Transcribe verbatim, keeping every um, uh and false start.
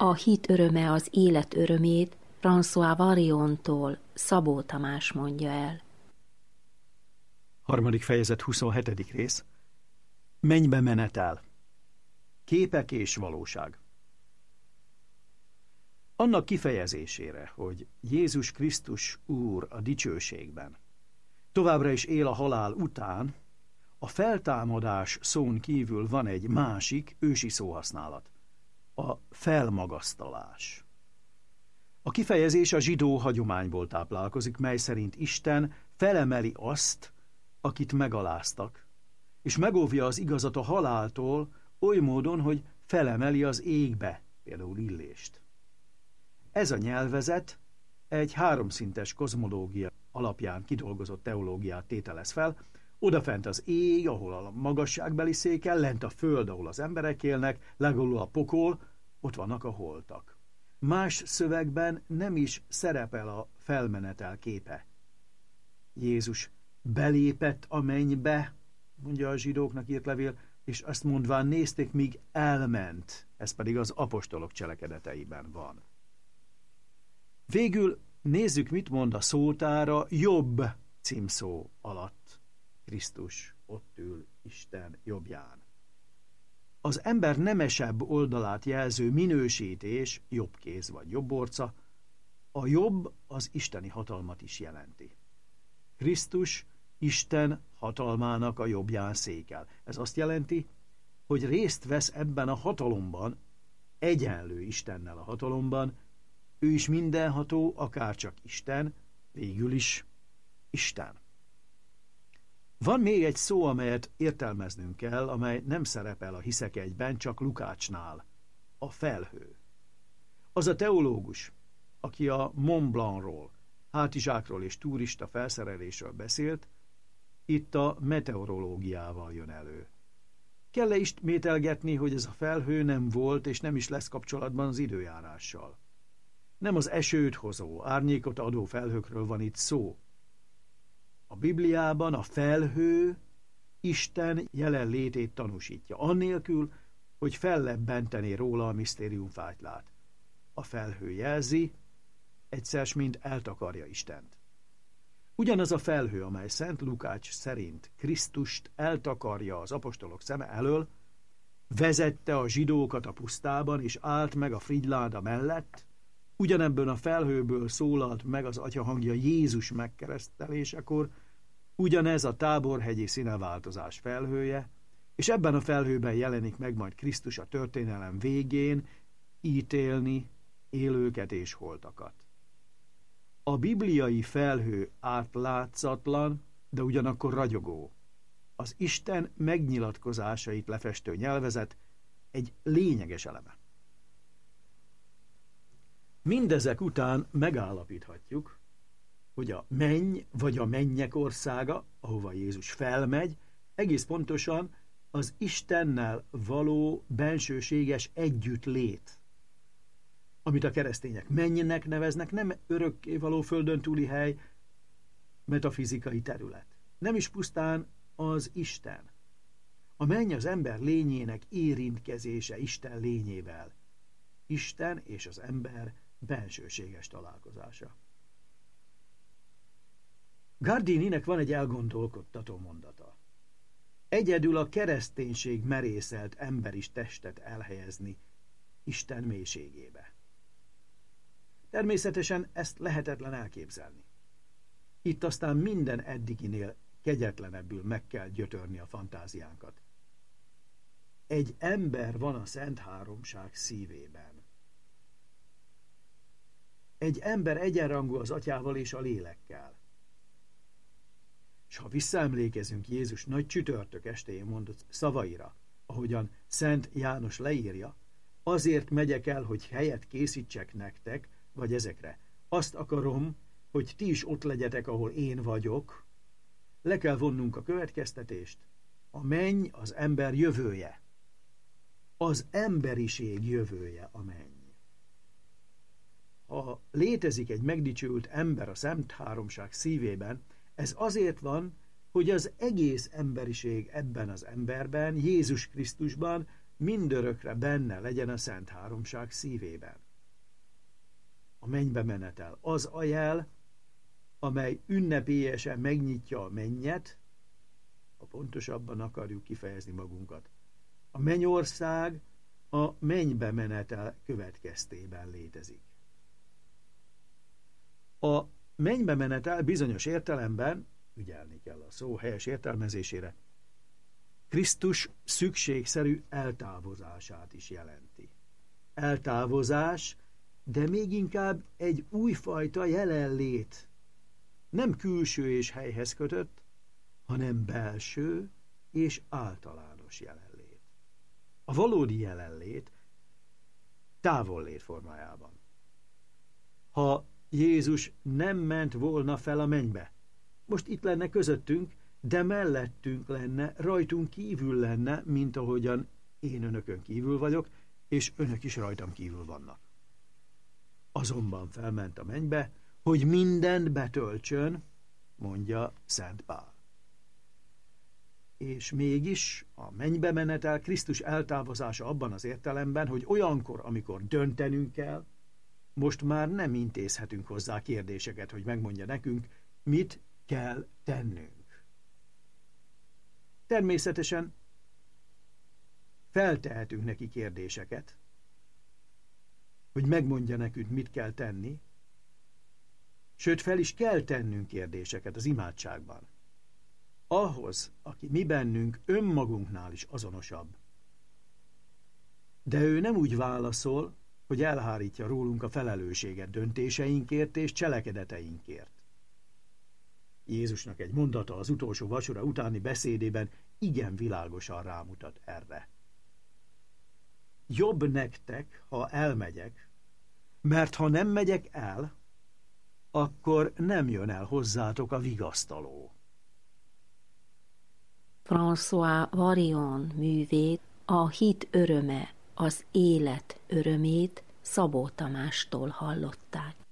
A hit öröme az élet örömét François Variontól Szabó Tamás mondja el. Harmadik fejezet, huszonhetedik rész. Mennybe menetel. Képek és valóság. Annak kifejezésére, hogy Jézus Krisztus Úr a dicsőségben továbbra is él a halál után, a feltámadás szón kívül van egy másik ősi szóhasználat. A felmagasztalás. A kifejezés a zsidó hagyományból táplálkozik, mely szerint Isten felemeli azt, akit megaláztak, és megóvja az igazat a haláltól oly módon, hogy felemeli az égbe, például Illést. Ez a nyelvezet egy háromszintes kozmológia alapján kidolgozott teológiát tételez fel, odafent az ég, ahol a magasságbeli székel, lent a föld, ahol az emberek élnek, legalul a pokol, ott vannak a holtak. Más szövegben nem is szerepel a felmenetel képe. Jézus belépett a mennybe, mondja a zsidóknak írt levél, és azt mondván nézték, míg elment, ez pedig az apostolok cselekedeteiben van. Végül nézzük, mit mond a szótára jobb címszó alatt. Krisztus ott ül Isten jobbján. Az ember nemesebb oldalát jelző minősítés, jobb kéz vagy jobb orca, a jobb az isteni hatalmat is jelenti. Krisztus Isten hatalmának a jobbján székel. Ez azt jelenti, hogy részt vesz ebben a hatalomban, egyenlő Istennel a hatalomban, ő is mindenható, akárcsak Isten, végül is Isten. Van még egy szó, amelyet értelmeznünk kell, amely nem szerepel a Hiszek egyben, csak Lukácsnál. A felhő. Az a teológus, aki a Mont Blancról, hátizsákról és turista felszerelésről beszélt, itt a meteorológiával jön elő. Kell-e ismételgetni, hogy ez a felhő nem volt és nem is lesz kapcsolatban az időjárással? Nem az esőt hozó, árnyékot adó felhőkről van itt szó. A Bibliában a felhő Isten jelenlétét tanúsítja, annélkül, hogy fellebbentené róla a misztériumfátylát. A felhő jelzi, egyszer mint eltakarja Istent. Ugyanaz a felhő, amely Szent Lukács szerint Krisztust eltakarja az apostolok szeme elől, vezette a zsidókat a pusztában, és állt meg a frigyláda mellett, ugyanebben a felhőből szólalt meg az Atya hangja Jézus megkeresztelésekor, ugyanez a Táborhegyi színeváltozás felhője, és ebben a felhőben jelenik meg majd Krisztus a történelem végén ítélni élőket és holtakat. A bibliai felhő átlátszatlan, de ugyanakkor ragyogó. Az Isten megnyilatkozásait lefestő nyelvezet egy lényeges eleme. Mindezek után megállapíthatjuk, hogy a menny vagy a mennyek országa, ahova Jézus felmegy, egész pontosan az Istennel való bensőséges együttlét. Amit a keresztények mennynek neveznek, nem örökkévaló földön túli hely, metafizikai terület. Nem is pusztán az Isten. A menny az ember lényének érintkezése Isten lényével. Isten és az ember bensőséges találkozása. Gardininek van egy elgondolkodtató mondata. Egyedül a kereszténység merészelt emberis testet elhelyezni Isten mélységébe. Természetesen ezt lehetetlen elképzelni. Itt aztán minden eddiginél kegyetlenebbül meg kell gyötörni a fantáziánkat. Egy ember van a Szent Háromság szívében. Egy ember egyenrangú az Atyával és a lélekkel. És ha visszaemlékezünk Jézus nagy csütörtök estéjén mondott szavaira, ahogyan Szent János leírja, azért megyek el, hogy helyet készítsek nektek, vagy ezekre. Azt akarom, hogy ti is ott legyetek, ahol én vagyok. Le kell vonnunk a következtetést. A menny az ember jövője. Az emberiség jövője a menny. Ha létezik egy megdicsőült ember a Szent Háromság szívében, ez azért van, hogy az egész emberiség ebben az emberben, Jézus Krisztusban mindörökre benne legyen a Szent Háromság szívében. A mennybe menetel az a jel, amely ünnepélyesen megnyitja a mennyet, ha pontosabban akarjuk kifejezni magunkat. A mennyország a mennybe menetel következtében létezik. A mennybe menetel bizonyos értelemben, ügyelni kell a szó helyes értelmezésére, Krisztus szükségszerű eltávozását is jelenti. Eltávozás, de még inkább egy újfajta jelenlét, nem külső és helyhez kötött, hanem belső és általános jelenlét. A valódi jelenlét távollét formájában. Ha Jézus nem ment volna fel a mennybe, most itt lenne közöttünk, de mellettünk lenne, rajtunk kívül lenne, mint ahogyan én önökön kívül vagyok, és önök is rajtam kívül vannak. Azonban felment a mennybe, hogy mindent betöltsön, mondja Szent Pál. És mégis a mennybe menetel Krisztus eltávozása abban az értelemben, hogy olyankor, amikor döntenünk kell, most már nem intézhetünk hozzá kérdéseket, hogy megmondja nekünk, mit kell tennünk. Természetesen feltehetünk neki kérdéseket, hogy megmondja nekünk, mit kell tenni, sőt, fel is kell tennünk kérdéseket az imádságban. Ahhoz, aki mi bennünk önmagunknál is azonosabb. De ő nem úgy válaszol, hogy elhárítja rólunk a felelősséget döntéseinkért és cselekedeteinkért. Jézusnak egy mondata az utolsó vacsora utáni beszédében igen világosan rámutat erre. Jobb nektek, ha elmegyek, mert ha nem megyek el, akkor nem jön el hozzátok a vigasztaló. François Varion művét, a hit öröme, az élet örömét Szabó Tamástól hallották.